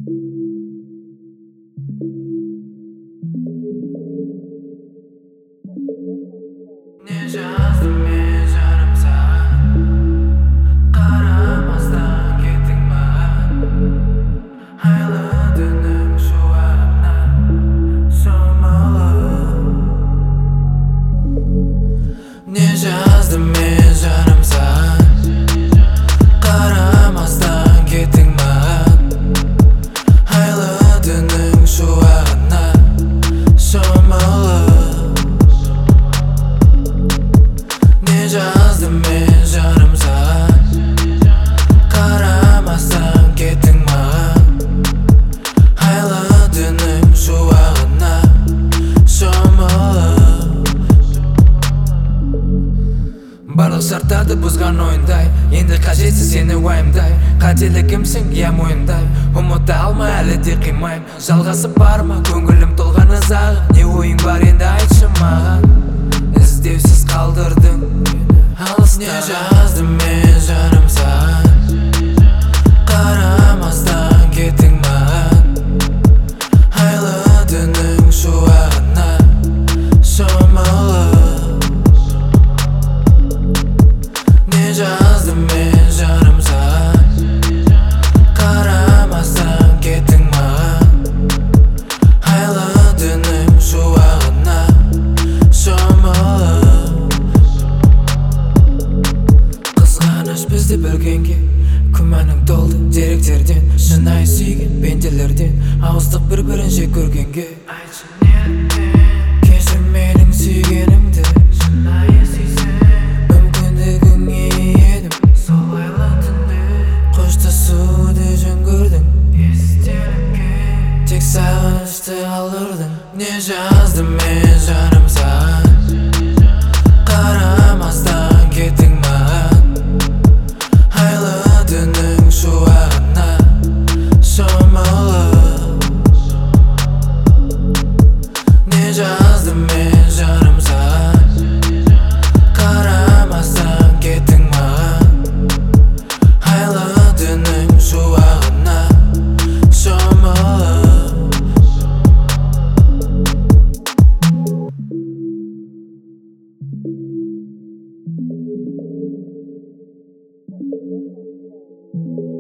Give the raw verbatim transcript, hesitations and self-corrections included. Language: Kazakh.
Ne жаздым мен жаным саған, қарамастан кеттің маған. Айлы түннің шуағына шомылып. Не жаздым мен жаным саған, қарамастан кеттің маған. Айлы түннің шуағына шомылып. Не жаздым мен жаным саған, қарамастан кеттің маған. Айлы түннің шуағына шомылып. Барлық шарттарды бұзған ойындай, енді қажетсіз сені уайымдай. Қателігімсің, иә мойындай, ұмыта алмай әлі де қимайм. Жалғасып бар ма көңілім толған ызаға, не ойың бар енді айтшы маған. Іздеусіз қалдырдың алыста. Не жаздым мен жаным саған, қарамастан кеттің маған. Айлы түннің шуағына шомылып. Не жаздым мен жаным саған, қарамастан кеттің маған. Айлы түннің шуағына шомылып. Қызғаныш бізді бөлгенге, күмәнің толды деректерден. Шынайы сүйген пенделерден, ауыздық бір-бірін жек көргенге. Айтшы неліктен кешір менің сүйгенімді, шынайы сүйсем мүмкіндігіңе едім. Сол айлы түнде қоштасуды жөн көрдің, естелікке тек сағынышты қалдырдың. Не жаздым мен